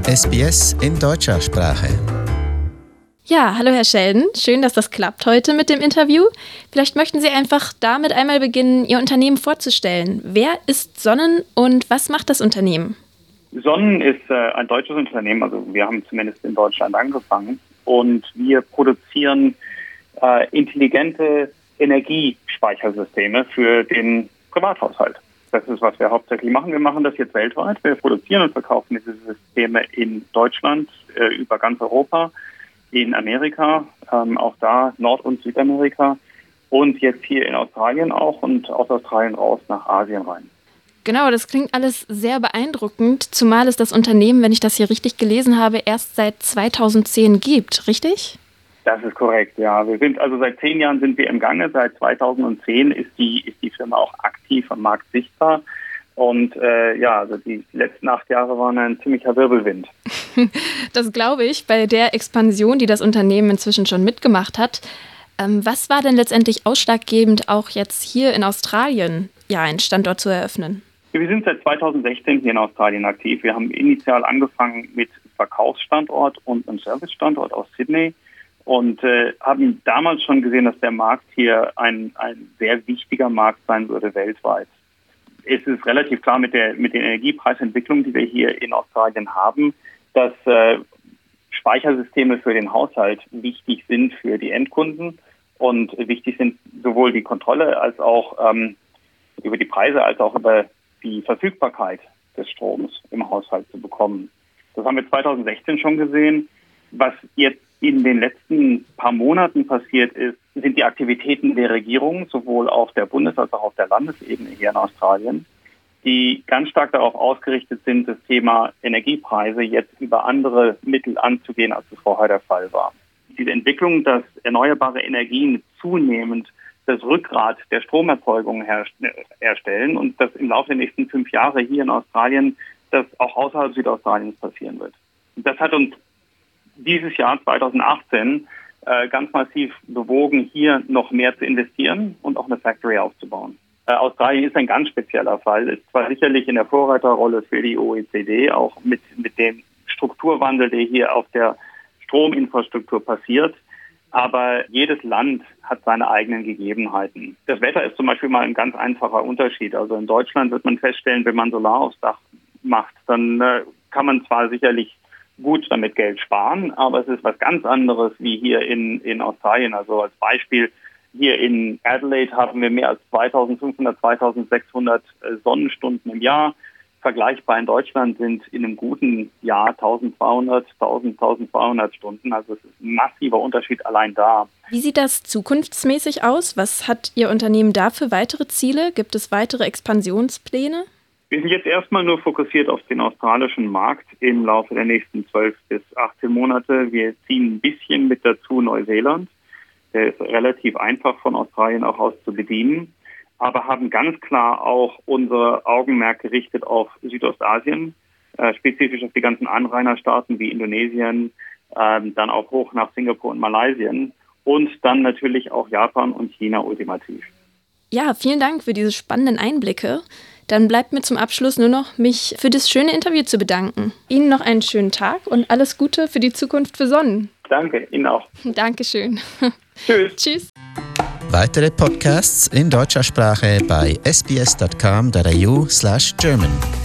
SBS in deutscher Sprache. Ja, hallo Herr Sheldon. Schön, dass das klappt heute mit dem Interview. Vielleicht möchten Sie einfach damit einmal beginnen, Ihr Unternehmen vorzustellen. Wer ist Sonnen und was macht das Unternehmen? Sonnen ist ein deutsches Unternehmen, also wir haben zumindest in Deutschland angefangen und wir produzieren intelligente Energiespeichersysteme für den Privathaushalt. Das ist, was wir hauptsächlich machen. Wir machen das jetzt weltweit. Wir produzieren und verkaufen diese Systeme in Deutschland, über ganz Europa, in Amerika, auch da Nord- und Südamerika und jetzt hier in Australien auch und aus Australien raus nach Asien rein. Genau, das klingt alles sehr beeindruckend, zumal es das Unternehmen, wenn ich das hier richtig gelesen habe, erst seit 2010 gibt, richtig? Das ist korrekt, ja. Wir sind also seit 10 Jahren sind wir im Gange. Seit 2010 ist die Firma auch aktiv am Markt sichtbar. Und also die letzten 8 Jahre waren ein ziemlicher Wirbelwind. Das glaube ich, bei der Expansion, die das Unternehmen inzwischen schon mitgemacht hat. Was war denn letztendlich ausschlaggebend, auch jetzt hier in Australien einen Standort zu eröffnen? Wir sind seit 2016 hier in Australien aktiv. Wir haben initial angefangen mit Verkaufsstandort und einem Servicestandort aus Sydney. Und haben damals schon gesehen, dass der Markt hier ein sehr wichtiger Markt sein würde weltweit. Es ist relativ klar mit den Energiepreisentwicklungen, die wir hier in Australien haben, dass Speichersysteme für den Haushalt wichtig sind für die Endkunden und wichtig sind sowohl die Kontrolle als auch über die Preise als auch über die Verfügbarkeit des Stroms im Haushalt zu bekommen. Das haben wir 2016 schon gesehen. Was jetzt in den letzten paar Monaten passiert ist, sind die Aktivitäten der Regierung, sowohl auf der Bundes- als auch auf der Landesebene hier in Australien, die ganz stark darauf ausgerichtet sind, das Thema Energiepreise jetzt über andere Mittel anzugehen, als es vorher der Fall war. Diese Entwicklung, dass erneuerbare Energien zunehmend das Rückgrat der Stromerzeugung herstellen und dass im Laufe der nächsten 5 Jahre hier in Australien das auch außerhalb Südaustraliens passieren wird. Und das hat uns dieses Jahr 2018 ganz massiv bewogen, hier noch mehr zu investieren und auch eine Factory aufzubauen. Australien ist ein ganz spezieller Fall, ist zwar sicherlich in der Vorreiterrolle für die OECD, auch mit dem Strukturwandel, der hier auf der Strominfrastruktur passiert, aber jedes Land hat seine eigenen Gegebenheiten. Das Wetter ist zum Beispiel mal ein ganz einfacher Unterschied. Also in Deutschland wird man feststellen, wenn man Solar aufs Dach macht, dann kann man zwar sicherlich gut damit Geld sparen, aber es ist was ganz anderes wie hier in Australien. Also als Beispiel, hier in Adelaide haben wir mehr als 2500, 2600 Sonnenstunden im Jahr. Vergleichbar in Deutschland sind in einem guten Jahr 1200 Stunden. Also es ist ein massiver Unterschied allein da. Wie sieht das zukunftsmäßig aus? Was hat Ihr Unternehmen da für weitere Ziele? Gibt es weitere Expansionspläne? Wir sind jetzt erstmal nur fokussiert auf den australischen Markt im Laufe der nächsten 12 bis 18 Monate. Wir ziehen ein bisschen mit dazu Neuseeland. Der ist relativ einfach von Australien auch aus zu bedienen, aber haben ganz klar auch unsere Augenmerk gerichtet auf Südostasien, spezifisch auf die ganzen Anrainerstaaten wie Indonesien, dann auch hoch nach Singapur und Malaysia und dann natürlich auch Japan und China ultimativ. Ja, vielen Dank für diese spannenden Einblicke. Dann bleibt mir zum Abschluss nur noch, mich für das schöne Interview zu bedanken. Ihnen noch einen schönen Tag und alles Gute für die Zukunft für Sonnen. Danke, Ihnen auch. Dankeschön. Tschüss. Tschüss. Weitere Podcasts in deutscher Sprache bei sbs.com.au/German.